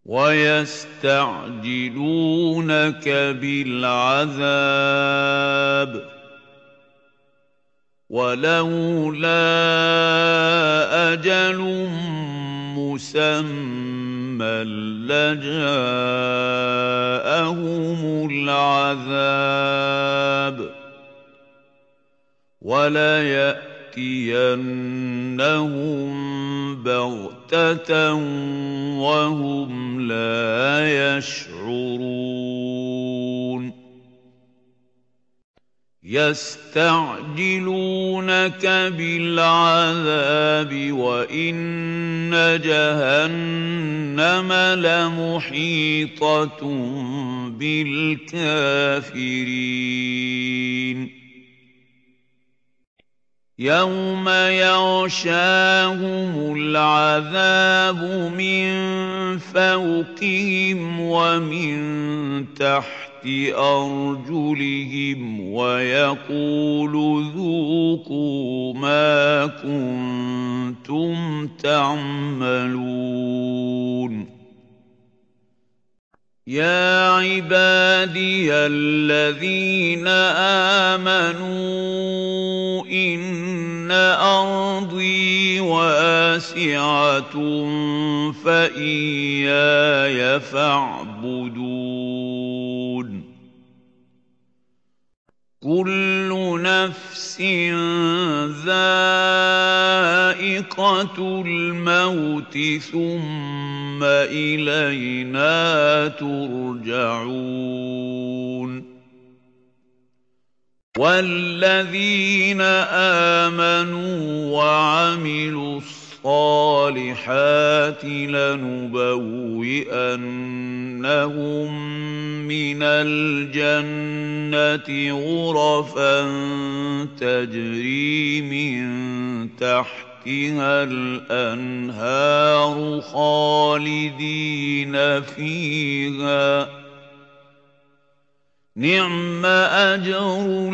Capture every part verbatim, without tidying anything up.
وَيَسْتَعْجِلُونَكَ بِالْعَذَابِ وَلَوْلَا أَجَلٌ مُّسَمًّى لَّجَاءَهُمُ الْعَذَابُ وَلَيَأْتِيَنَّهُم بَغْتَةً وَهُمْ لَا يَشْعُرُونَ يَسْتَعْجِلُونَكَ بِالْعَذَابِ وَإِنَّ جَهَنَّمَ لَمُحِيطَةٌ بِالْكَافِرِينَ يَوْمَ يَغْشَاهُمُ الْعَذَابُ مِن فَوْقِهِمْ وَمِن تَحْتِ أَرْجُلِهِمْ وَيَقُولُ ذُوقُوا مَا كُنتُمْ تَعْمَلُونَ يَا عِبَادِيَ الَّذِينَ آمَنُوا إِنَّ أَرْضِي وَاسِعَةٌ فَإِيَّايَ فَاعْبُدُونِ كُلُّ نَفْسٍ ذَائِقَةُ الْمَوْتِ ثُمَّ إِلَيْنَا تُرْجَعُونَ وَالَّذِينَ آمَنُوا وَعَمِلُوا الصَّالِحَاتِ لَنُبَوِّئَنَّهُم مِّنَ الْجَنَّةِ غُرَفًا تَجْرِي مِن تَحْتِهَا الْأَنْهَارُ خَالِدِينَ فِيهَا ۚ نِعْمَ أَجْرُ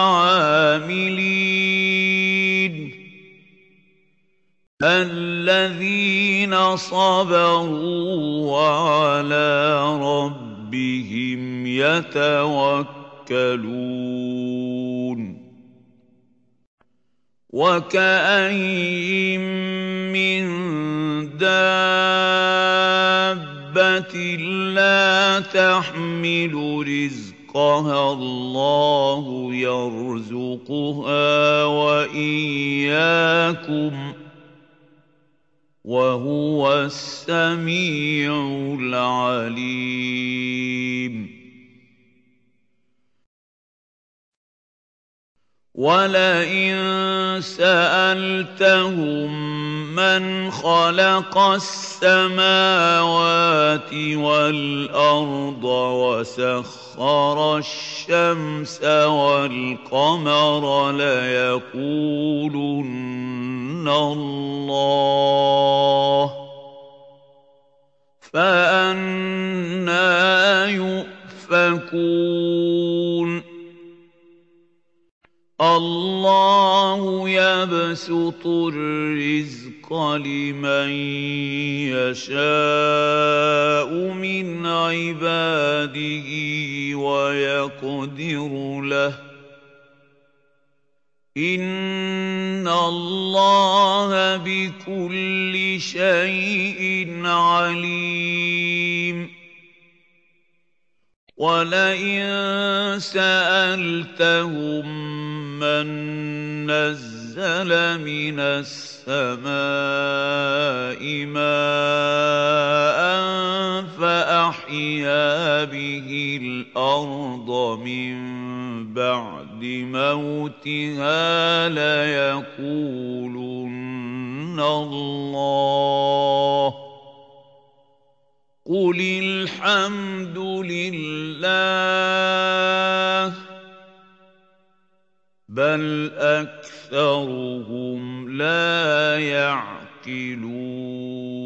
الْعَامِلِينَ الَّذِينَ صَبَرُوا وَعَلَىٰ رَبِّهِمْ يَتَوَكَّلُونَ وَكَأَيِّن مِّن دَابَّةٍ لَّا تَحْمِلُ رِزْقَهَا اللَّهُ يَرْزُقُهَا وَإِيَّاكُمْ ۚ وَهُوَ السَّمِيعُ الْعَلِيمُ وَلَئِن سَأَلْتَهُم مَّنْ خَلَقَ السَّمَاوَاتِ وَالْأَرْضَ وَسَخَّرَ الشَّمْسَ وَالْقَمَرَ لَيَقُولُنَّ اللَّهُ ۖ فَأَنَّىٰ يُؤْفَكُونَ اللَّهُ يَبْسُطُ الرِّزْقَ لِمَن يَشَاءُ مِنْ عِبَادِهِ وَيَقْدِرُ لَهُ ۚ إِنَّ اللَّهَ بِكُلِّ شَيْءٍ عَلِيمٌ وَلَئِن سَأَلْتَهُم مَّن نَّزَّلَ مِنَ السَّمَاءِ مَاءً فَأَحْيَا بِهِ الْأَرْضَ مِن بَعْدِ مَوْتِهَا لَيَقُولُنَّ اللَّهُ ۚ قُلِ الْحَمْدُ لِلَّهِ ۚ بَلْ أَكْثَرُهُمْ لَا يَعْقِلُونَ